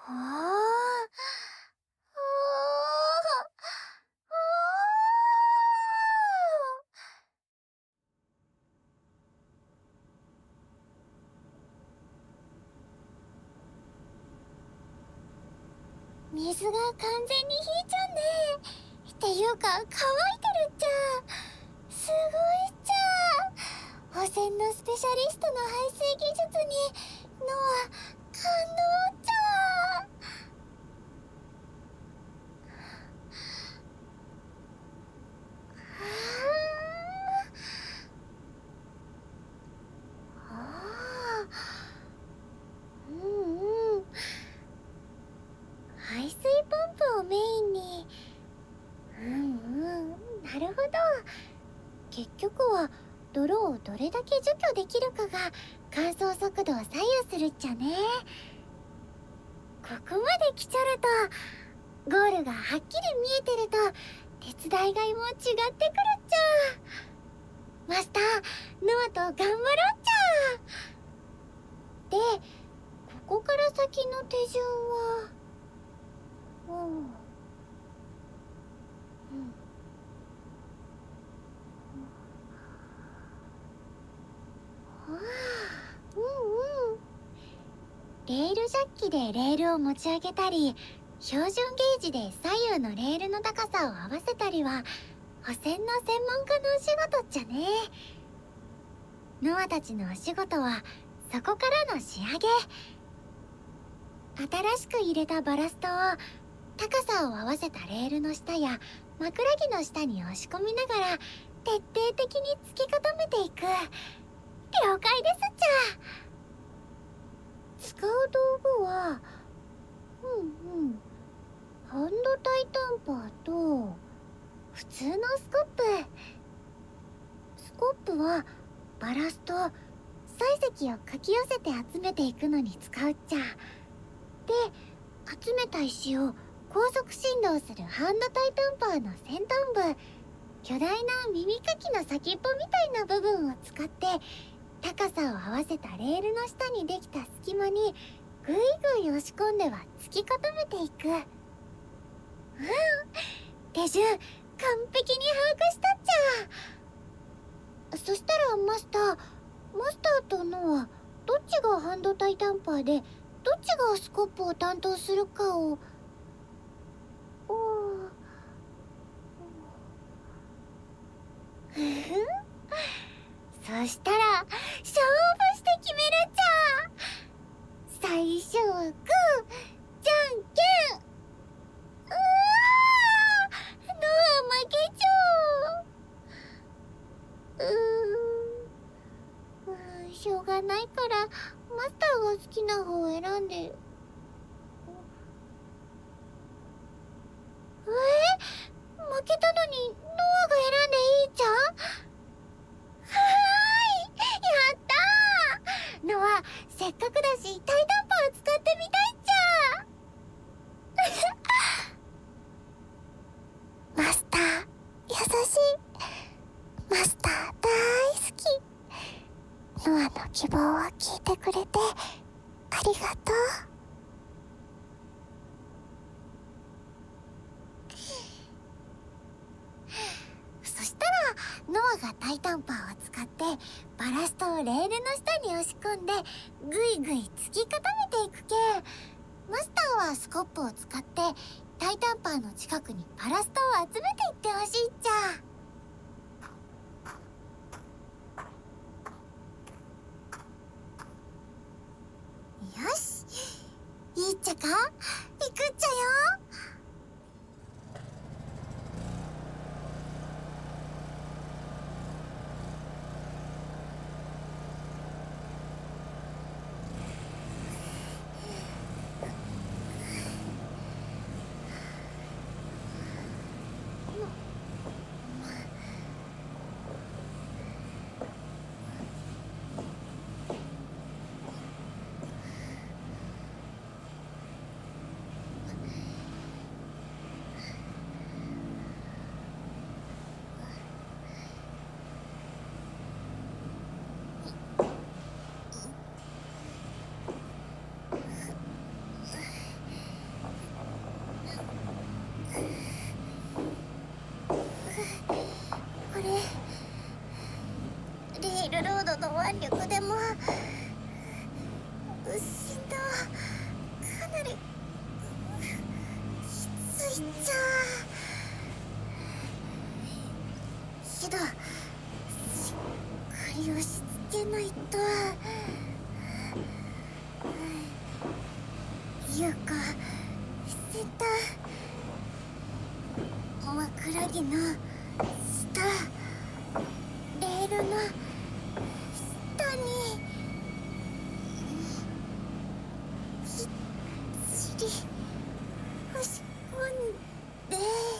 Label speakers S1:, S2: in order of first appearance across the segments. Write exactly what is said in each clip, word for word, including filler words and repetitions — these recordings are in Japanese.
S1: ああ、ああ、ああ。水が完全に引いちゃうね。っていうか、乾いてるっちゃ。すごいっちゃ。汚染のスペシャリストの排水技術に、のは、感動っちゃ。ああ、うんうん。排水ポンプをメインに。うんうん、なるほど。結局は泥をどれだけ除去できるかが乾燥速度を左右するっちゃね。ここまで来ちゃると、ゴールがはっきり見えてると手伝いがいも違ってくるっちゃ。マスター、ノアと頑張ろうっちゃ。で、ここから先の手順は、うん、うん、はあ、うんうん。レールジャッキでレールを持ち上げたり、標準ゲージで左右のレールの高さを合わせたりは保線の専門家のお仕事っちゃね。ノアたちのお仕事はそこからの仕上げ。新しく入れたバラストを高さを合わせたレールの下や枕木の下に押し込みながら徹底的に突き固めていく。了解ですっちゃ。使う道具は、うんうん、ハンドタイタンパーと普通のスコップ。スコップはバラスト、砕石をかき寄せて集めていくのに使うっちゃ。で、集めた石を高速振動するハンドタイタンパーの先端部、巨大な耳かきの先っぽみたいな部分を使って高さを合わせたレールの下にできた隙間にぐいぐい押し込んでは突き固めていく。うん、手順完璧に把握したっちゃ。そしたらマスター、マスターとノア、どっちがハンドタイタンパーでどっちがスコップを担当するかを。おふふん、そしたら勝負して決めるっちゃ。最初はグー、じゃんけん。うわー、ノア負けちゃう。うーん、うーん、しょうがないからマスターが好きな方を選んで。え、負けたのにノアが選んでいいっちゃ。はーい、やったー。ノア、せっかくだしタイタンパー使ってみたいっちゃ。マスター、優しい。マスター大好き。ノアの希望を聞いてくれてありがとう。そしたらノアがタイタンパーを使ってバラストをレールの下に押し込んでぐいぐい突き固めていくけ。マスターはスコップを使ってタイタンパーの近くにバラストを集めていってほしいっちゃ。よし、いいっちゃか、行くっちゃよ。 弾力でも振動かなりきついっちゃ。けどしっかり押し付けないと。優子先端枕木の下レールの下にきっちり押し込んで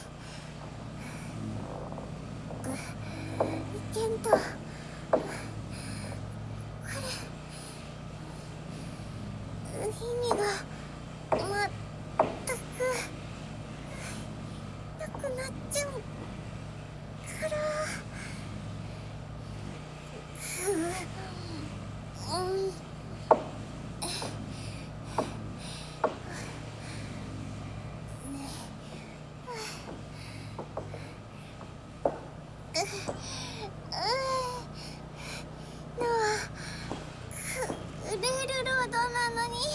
S1: いけんと。これ意味がまったくなくなっちゃうからふう、うんのはレールロードなのに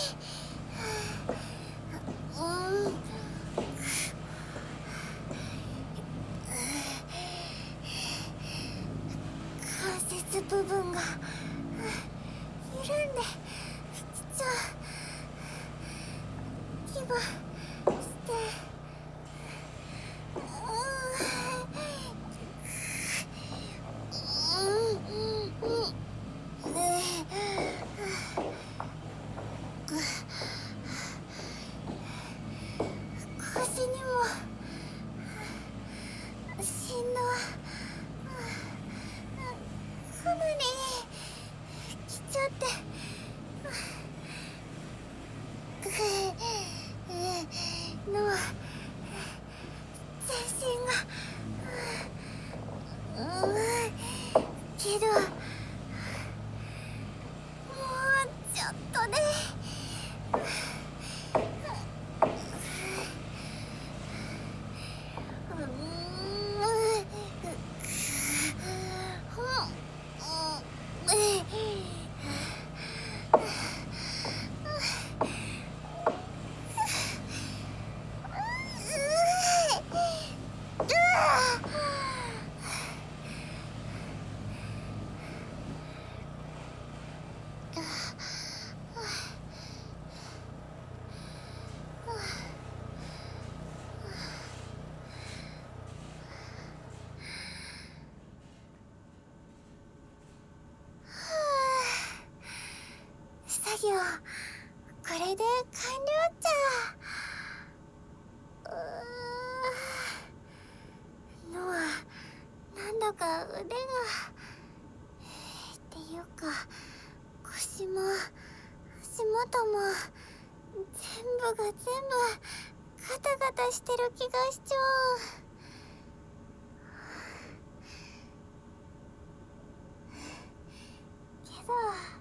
S1: うん関節部分が緩んできちゃう気がしてうんうんうん腰にも振動かなりきちゃっての全身がうんけどもうちょっとで作業これで完了っちゃ。うーのはなんだか腕がっていうか腰も足元も全部が全部ガタガタしてる気がしちゃう。けど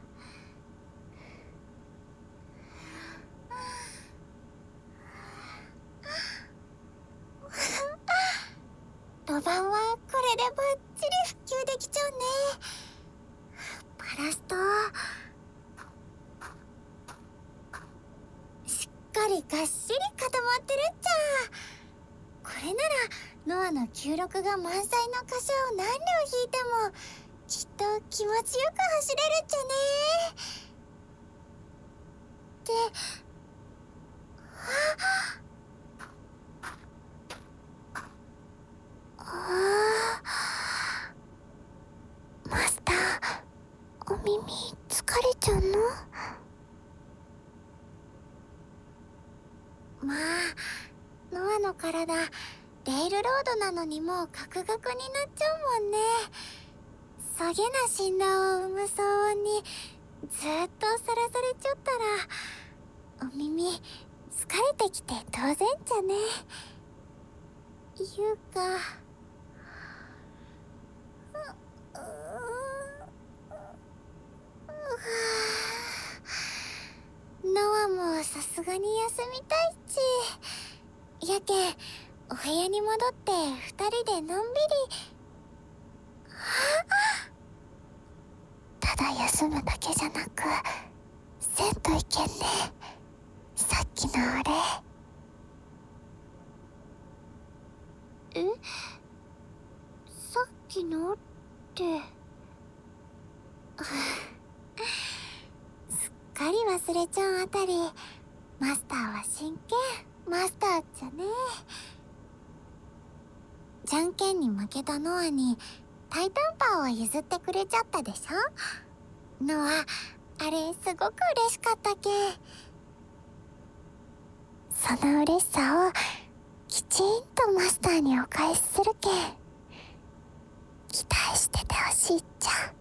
S1: 路盤はこれでバッチリ復旧できちゃうね。バラストしっかりがっしり固まってるっちゃ。これならノアの記録が満載の箇所を何両引いてもきっと気持ちよく走れるっちゃね。で、ああマスター、お耳疲れちゃうの？まあノアの体レールロードなのにもうガクガクになっちゃうもんね。そげな振動を生む騒音にずっとさらされちゃったらお耳疲れてきて当然じゃね。いうかノアもさすがに休みたいっち。やけんお部屋に戻って二人でのんびり。ただ休むだけじゃなくせんといけんね。さっきのお礼。え、さっきのってすっかり忘れちゃうあたり、マスターは真剣マスターじゃね。じゃんけんに負けたノアにタイタンパーを譲ってくれちゃったでしょ。ノア、あれすごく嬉しかったけ。その嬉しさをきちんとマスターにお返しするけん、期待しててほしいっちゃ。